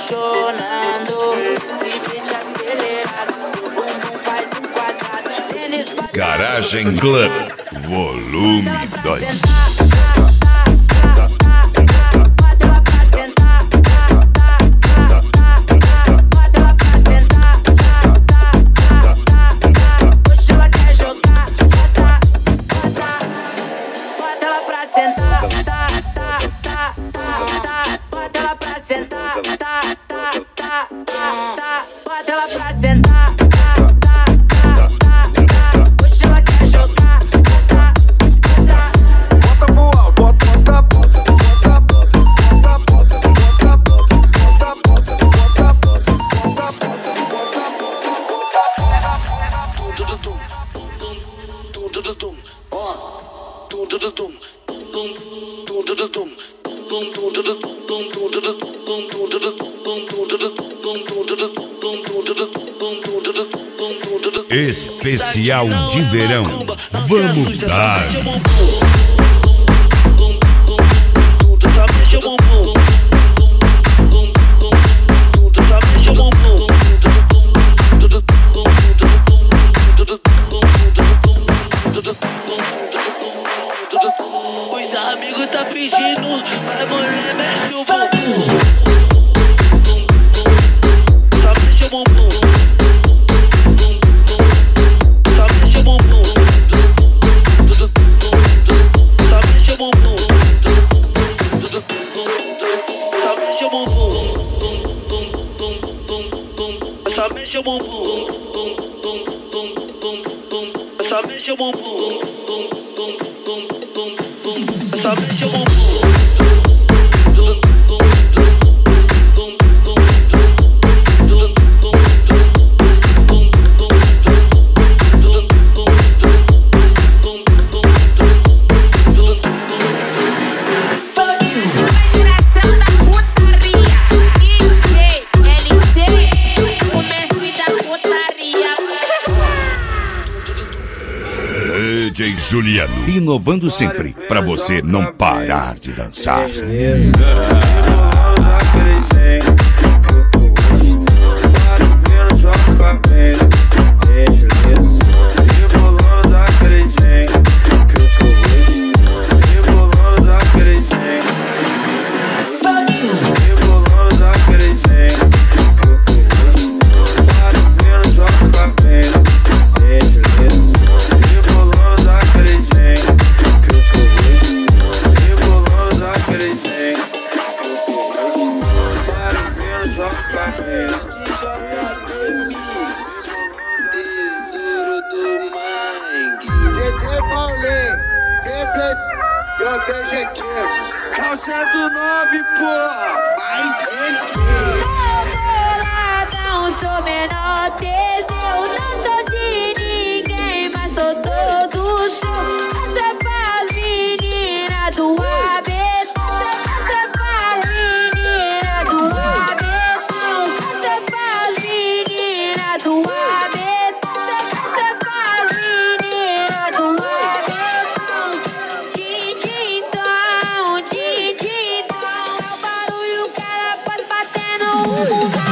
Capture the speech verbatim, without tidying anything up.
apaixonando. Esse beat acelerado, seu bumbum faz um quadrado. Tênis pra Garagem Club, volume dois. Especial de verão, vamos dar. Os amigos tá fingindo, mas mulher mexe o bumbum. Só mexe o bumbum. Só mexe o bumbum. Só mexe o bumbum. Só mexe o bumbum. Só mexe o bumbum. Só mexe o bumbum. Só mexe o bumbum. D J Juliano, inovando sempre, pra você não parar de dançar. Calçado nove, porra, mais esse. Boladão, sou menor, entendeu? Não sou de ninguém, mas sou todo seu. Você faz menina do abetão. Você faz menina do abetão. Você faz menina do abetão. Você faz menina do abetão. Dididão, dididão. É o barulho que ela faz batendo o mundo.